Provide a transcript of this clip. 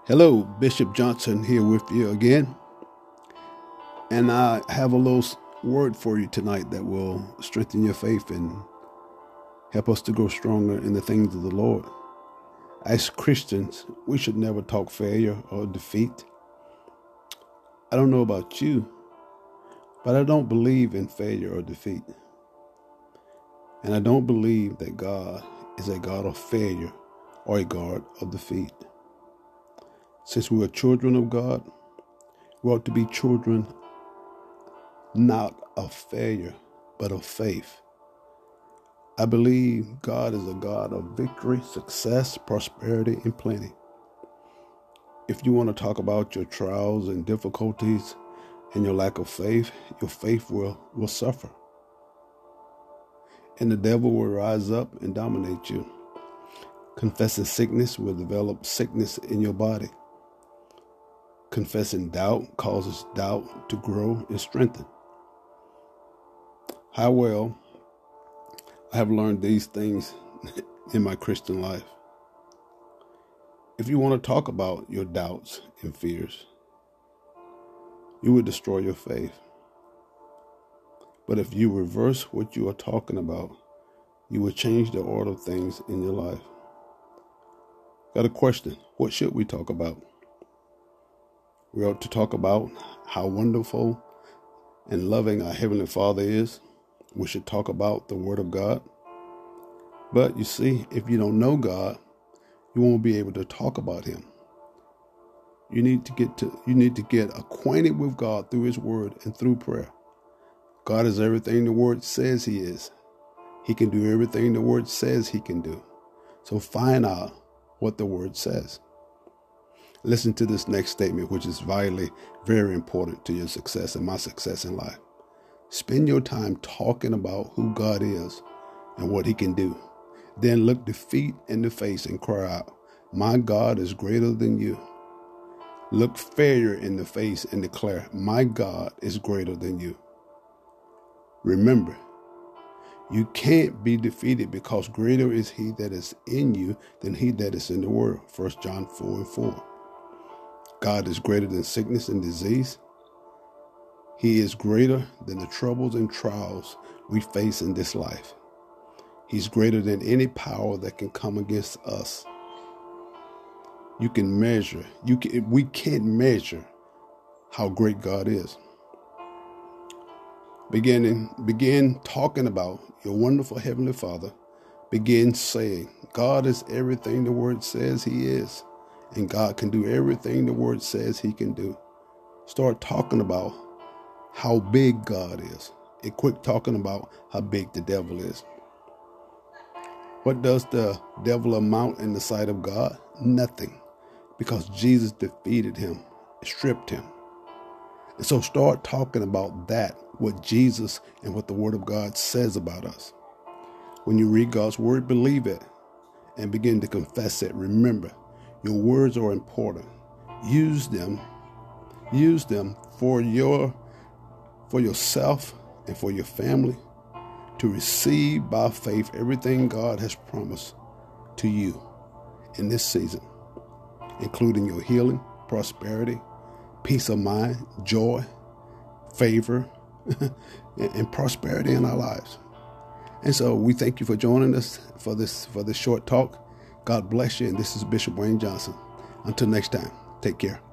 Hello, Bishop Johnson here with you again. And I have a little word for you tonight that will strengthen your faith and help us to grow stronger in the things of the Lord. As Christians, we should never talk failure or defeat. I don't know about you, but I don't believe in failure or defeat. And I don't believe that God is a God of failure or a God of defeat. Since we are children of God, we ought to be children not of failure, but of faith. I believe God is a God of victory, success, prosperity, and plenty. If you want to talk about your trials and difficulties and your lack of faith, your faith will suffer. And the devil will rise up and dominate you. Confessing sickness will develop sickness in your body. Confessing doubt causes doubt to grow and strengthen. How well I have learned these things in my Christian life. If you want to talk about your doubts and fears, you will destroy your faith. But if you reverse what you are talking about, you will change the order of things in your life. Got a question. What should we talk about? We ought to talk about how wonderful and loving our Heavenly Father is. We should talk about the Word of God. But you see, if you don't know God, you won't be able to talk about Him. You need to get acquainted with God through His Word and through prayer. God is everything the Word says He is. He can do everything the Word says He can do. So find out what the Word says. Listen to this next statement, which is vitally very important to your success and my success in life. Spend your time talking about who God is and what He can do. Then look defeat in the face and cry out, "My God is greater than you." Look failure in the face and declare, "My God is greater than you." Remember, you can't be defeated because greater is He that is in you than he that is in the world. 1 John 4:4. God is greater than sickness and disease. He is greater than the troubles and trials we face in this life. He's greater than any power that can come against us. We can't measure how great God is. Begin talking about your wonderful Heavenly Father. Begin saying, God is everything the Word says He is. And God can do everything the Word says He can do. Start talking about how big God is. And quit talking about how big the devil is. What does the devil amount in the sight of God? Nothing. Because Jesus defeated him, stripped him. And so start talking about that, what Jesus and what the Word of God says about us. When you read God's Word, believe it and begin to confess it. Remember, your words are important. Use them for yourself and for your family to receive by faith everything God has promised to you in this season, including your healing, prosperity, peace of mind, joy, favor, and prosperity in our lives. And so we thank you for joining us for this short talk. God bless you. And this is Bishop Wayne Johnson. Until next time, take care.